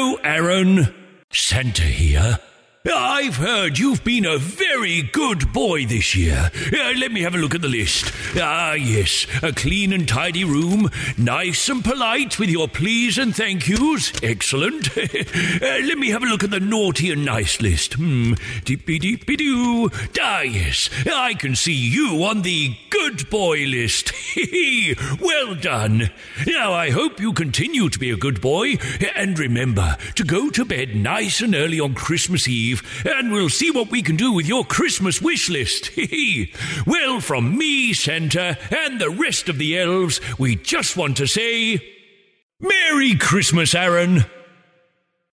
Hello, Aaron. Santa here. I've heard you've been a very good boy this year. Let me have a look at the list. Yes, a clean and tidy room, nice and polite with your please and thank yous. Excellent. Let me have a look at the naughty and nice list. Deep-be-deep-be-doo. Yes, I can see you on the good boy list. Well done. Now, I hope you continue to be a good boy, and remember to go to bed nice and early on Christmas Eve, and we'll see what we can do with your Christmas wish list. Well, from me, Santa, and the rest of the elves, we just want to say, Merry Christmas, Aaron.